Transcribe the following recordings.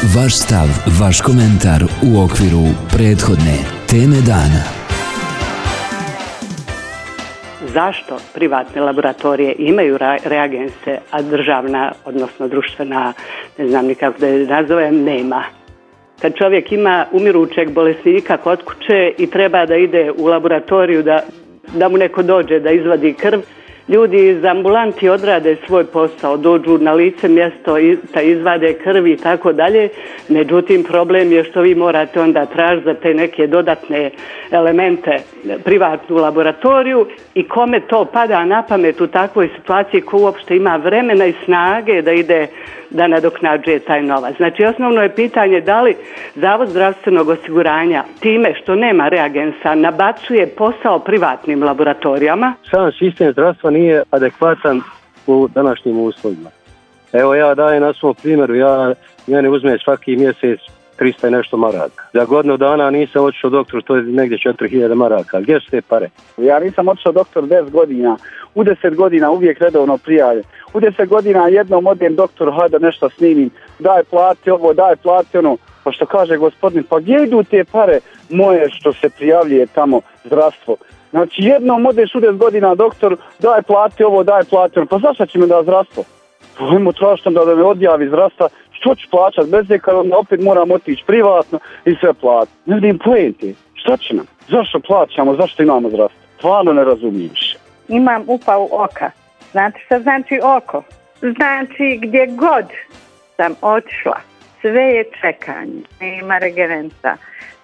Vaš stav, vaš komentar u okviru prethodne teme dana. Zašto privatne laboratorije imaju reagense, a državna, odnosno društvena, ne znam ni kako da je nazovem, nema? Kad čovjek ima umirućeg bolesnika kod kuće i treba da ide u laboratoriju da mu neko dođe da izvadi krv, ljudi iz ambulanti odrade svoj posao, dođu na lice mjesto, izvade krv i tako dalje. Međutim, problem je što vi morate onda tražiti za te neke dodatne elemente privatnu laboratoriju i kome to pada na pamet u takvoj situaciji ko uopšte ima vremena i snage da ide da nadoknađuje taj novac. Znači, osnovno je pitanje da li Zavod zdravstvenog osiguranja time što nema reagensa nabacuje posao privatnim laboratorijama. Sam sistem zdravstva nije adekvatan u današnjim uslovima. Evo ja dajem na svom primjeru, meni uzme svaki mjesec 300 i nešto maraka. Za godinu dana nisam otišao doktoru, to je negdje 4000 maraka. Gdje su te pare? Ja nisam otišao doktor 10 godina. U 10 godina uvijek redovno prijavljen. U 10 godina jednom odem doktoru, hajde nešto snimim. Daj plati ovo, daj plati ono. Pa što kaže gospodin, pa gdje idu te pare moje što se prijavljuje tamo zdravstvo? Znači jednom odeš u 10 godina doktor, daj plati ovo, daj plati ono. Pa zašto će mi da zdravstvo? Ajmo tražiti da me odjavi zdravstva. Što ću plaćati bez kad onda opet moram otići privatno i sve platiti. Ne vidim poente. Šta će nam? Zašto plaćamo? Zašto imamo zdravstvo? Stvarno ne razumijem više. Imam upao oka. Znate šta znači oko? Znači gdje god sam otišla, sve je čekanje. Nema regerenca.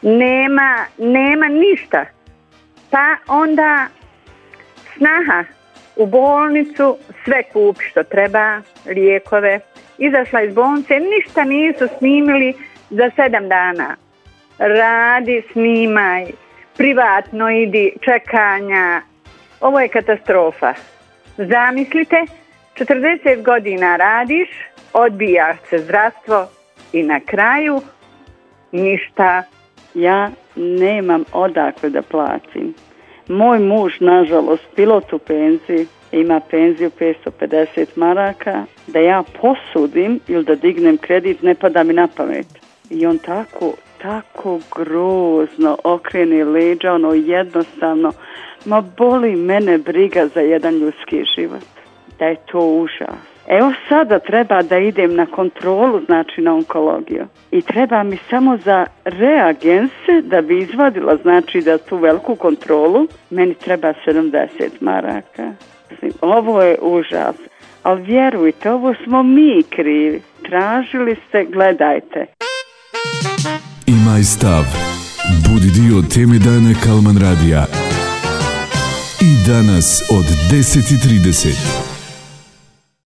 Nema ništa. Pa onda snaha u bolnicu, sve kupi što treba, lijekove. Izašla iz bolnice, ništa nisu snimili za 7 dana. Radi, snimaj, privatno idi, čekanja. Ovo je katastrofa. Zamislite, 40 godina radiš, odbijaš se zdravstvo i na kraju ništa. Ja nemam odakle da platim. Moj muž, nažalost, pilot u penziji, ima penziju 550 maraka, da ja posudim ili da dignem kredit ne pada mi na pamet. I on tako grozno okrene leđa, ono jednostavno, ma boli mene briga za jedan ljudski život. Da je to užas. Evo sada treba da idem na kontrolu, znači na onkologiju. I treba mi samo za reagense da bi izvadila, znači da tu veliku kontrolu, meni treba 70 maraka. Ovo je užas. Ali vjerujte, ovo smo mi krivi. Tražili ste, gledajte. Imaj stav. Budi dio teme dana Kalman radija. I danas od 10:30.